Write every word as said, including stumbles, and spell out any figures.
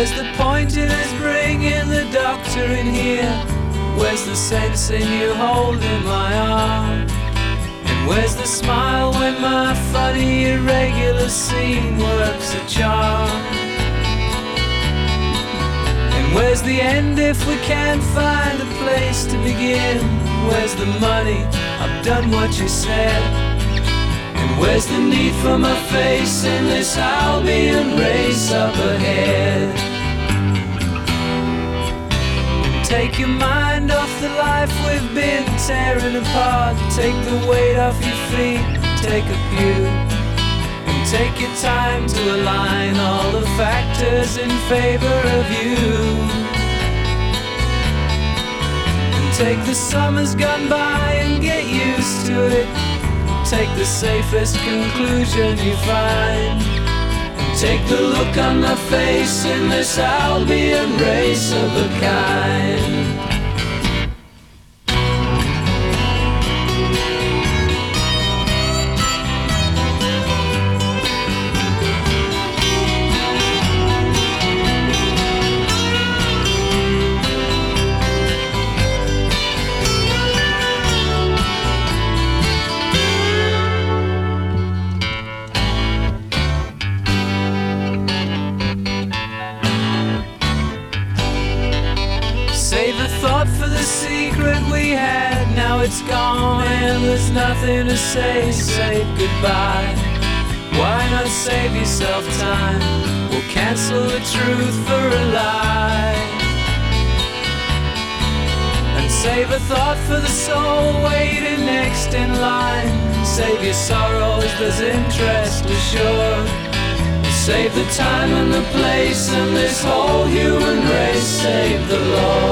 Where's the point in us bringing the doctor in here? Where's the sense in you holding my arm? And where's the smile when my funny irregular scene works a charm? And where's the end if we can't find a place to begin? Where's the money? I've done what you said. And where's the need for my face in this Albion race up ahead? Take your mind off the life we've been tearing apart. Take the weight off your feet, take a pew. And take your time to align all the factors in favor of you. And take the summers gone by and get used to it. Take the safest conclusion you find. Take the look on my face in this Albion race of a kind. Save a thought for the secret we had. Now it's gone and there's nothing to say. Say goodbye. Why not save yourself time? We'll cancel the truth for a lie. And save a thought for the soul waiting next in line. Save your sorrows, there's interest assured. Save the time and the place and this whole human race. Save the Lord.